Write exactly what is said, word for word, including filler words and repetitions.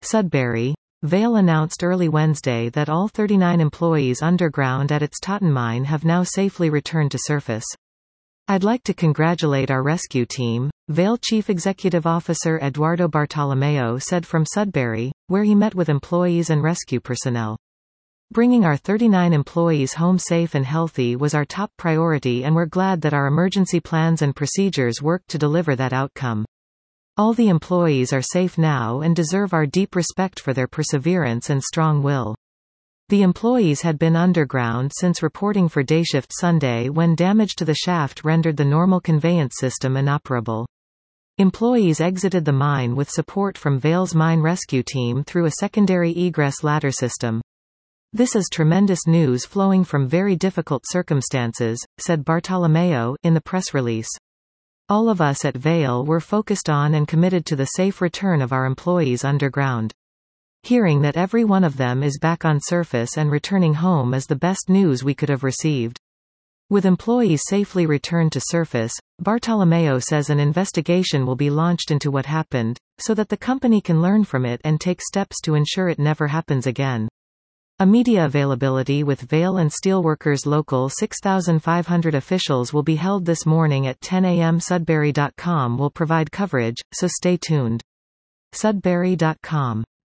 Sudbury. Vale announced early Wednesday that all thirty-nine employees underground at its Totten mine have now safely returned to surface. "I'd like to congratulate our rescue team," Vale Chief Executive Officer Eduardo Bartolomeo said from Sudbury, where he met with employees and rescue personnel. "Bringing our thirty-nine employees home safe and healthy was our top priority, and we're glad that our emergency plans and procedures worked to deliver that outcome. All the employees are safe now and deserve our deep respect for their perseverance and strong will." The employees had been underground since reporting for dayshift Sunday when damage to the shaft rendered the normal conveyance system inoperable. Employees exited the mine with support from Vale's mine rescue team through a secondary egress ladder system. "This is tremendous news flowing from very difficult circumstances," said Bartolomeo, in the press release. "All of us at Vale were focused on and committed to the safe return of our employees underground. Hearing that every one of them is back on surface and returning home is the best news we could have received." With employees safely returned to surface, Bartolomeo says an investigation will be launched into what happened, so that the company can learn from it and take steps to ensure it never happens again. A media availability with Vale and Steelworkers Local six thousand five hundred officials will be held this morning at ten A M Sudbury dot com will provide coverage, so stay tuned. Sudbury dot com